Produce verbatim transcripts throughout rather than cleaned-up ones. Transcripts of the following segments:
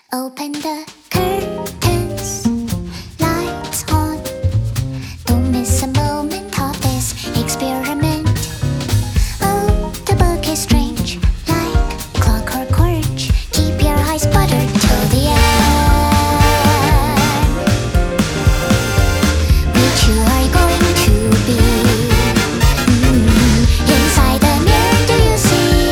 Open the curtains, lights on. Don't miss a moment of this experiment. Oh, the book is strange, like clockwork orange. Keep your eyes buttered till the end. Which you are going to be. Mm, inside the mirror, do you see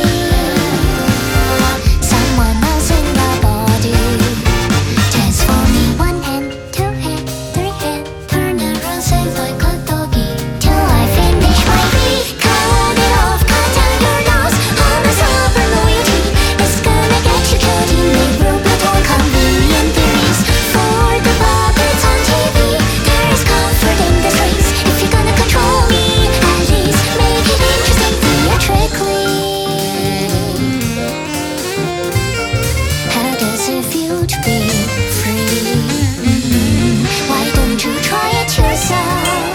someone else in the body? Transform me one hand, two hand, three hand. Turn around, say like a doggy till I finish my beat. Cut it off, cut down your nose. All my silver loyalty is gonna get you killed. You make robot or convenient theories for the puppets on T V. There is comfort in the strings. If you're gonna control me, at least make it interesting theatrically. How does it feel to be free? Mm, Why don't you try it yourself?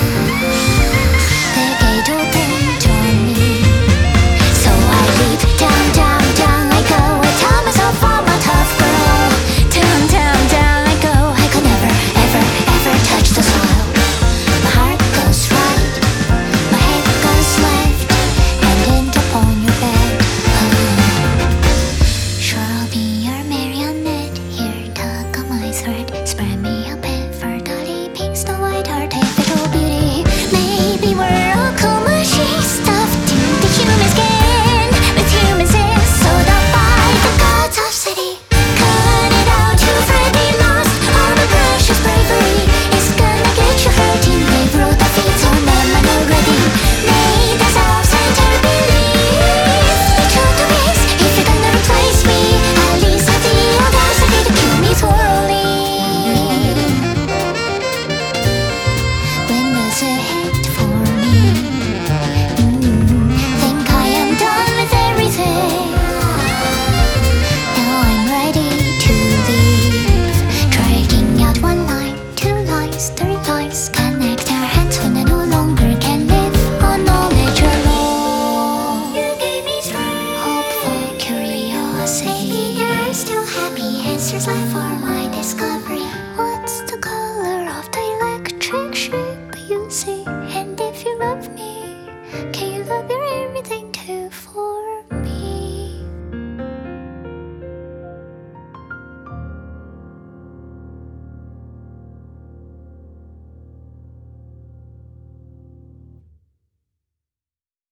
The gate opened on me, so I leap down, down, down. I go. I tell myself I'm a tough girl. Down, down, down I go. I could never, ever, ever touch the soil. My heart goes right, my head goes left, and end up on your bed. Oh. Sure, I'll be your marionette. Here, tug on my thread. Spread me a bit for dirty pink, Snow White, artificial beauty. Maybe we're all cool machines stuffed into human skin, with humans is sold up by the gods of city. Cut it out, you've already lost all the precious bravery. It's gonna get you hurting. They've ruled the feet on them and already made themselves enter believe. The truth is, if you're gonna replace me, at least have the audacity to kill me thoroughly. When does it hit for me? Mm, think I am done with everything. Now I'm ready to leave. Dragging out one line, two lines, three lines. Connect our hands when I no longer can live on knowledge alone. You gave me strength, hopeful curiosity. You're still happy, answers life for my